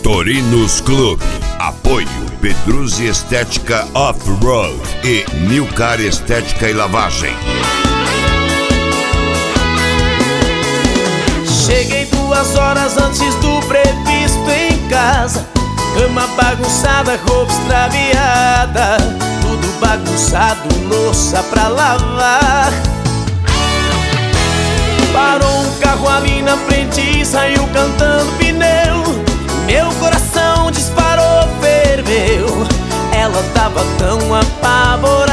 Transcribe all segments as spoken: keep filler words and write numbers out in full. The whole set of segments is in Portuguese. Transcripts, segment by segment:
Torinos Clube. Apoio Pedruzzi Estética Off-Road e Nilcar Estética e Lavagem. Cheguei duas horas antes do previsto em casa. Cama bagunçada, roupa extraviada, tudo bagunçado, louça pra lavar. Parou um carro ali na frente e saiu cantando pneu. Meu coração disparou, ferveu. Ela tava tão apavorada.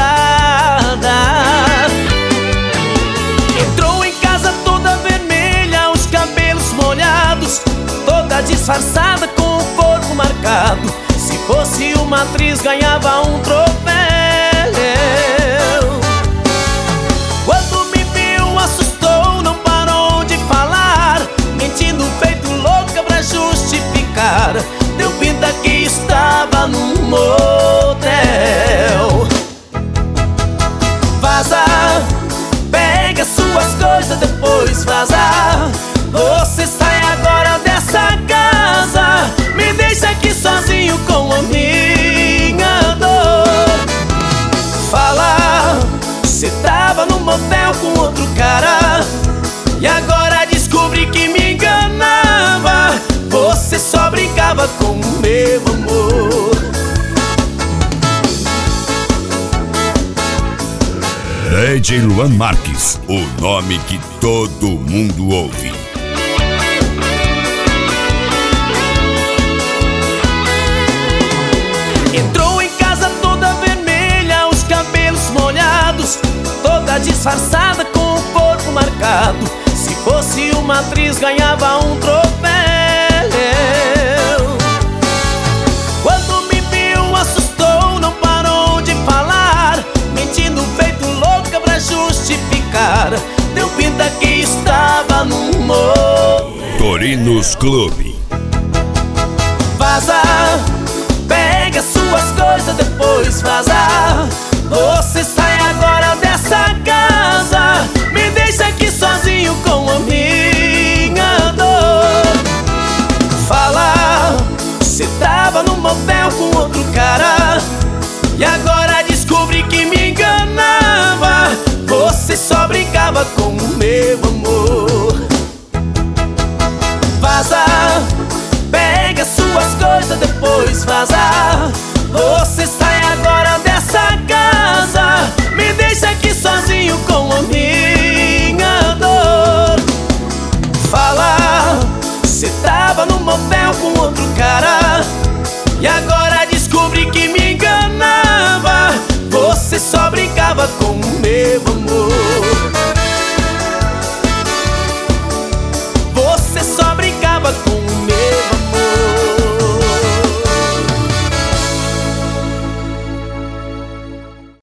Entrou em casa toda vermelha, os cabelos molhados, toda disfarçada com o corpo marcado. Se fosse uma atriz ganhava um troféu. Quando me viu assustou, não parou de falar, mentindo feito louca pra justificar. Deu pinta que estava num motel. Vaza, pega suas coisas, depois vaza. Você sai agora dessa casa, me deixa aqui sozinho com a minha dor. Fala, você tava num motel com outro cara e agora descobri que me enganava. Você só brincava com o meu amor. D J Luan Marques, o nome que todo mundo ouve. Entrou em casa toda vermelha, os cabelos molhados, toda disfarçada com o corpo marcado. Se fosse uma atriz ganhava um troféu. Quando me viu assustou, não parou de falar, mentindo feito louca pra justificar. Deu pinta que estava num motel. Torinos Clube. Vaza, pega suas coisas, depois vaza. Você sai agora dessa casa, me deixa aqui sozinho com a minha dor. Fala, você tava num motel com outro cara e agora descobri que me enganava. Você só brincava com o meu amor. Vaza, pega suas coisas, depois vaza. Você sai agora dessa casa, me deixa aqui sozinho com a minha dor. Fala, você tava num motel com outro cara e agora descobri que me enganava. Você só brincava com o meu amor.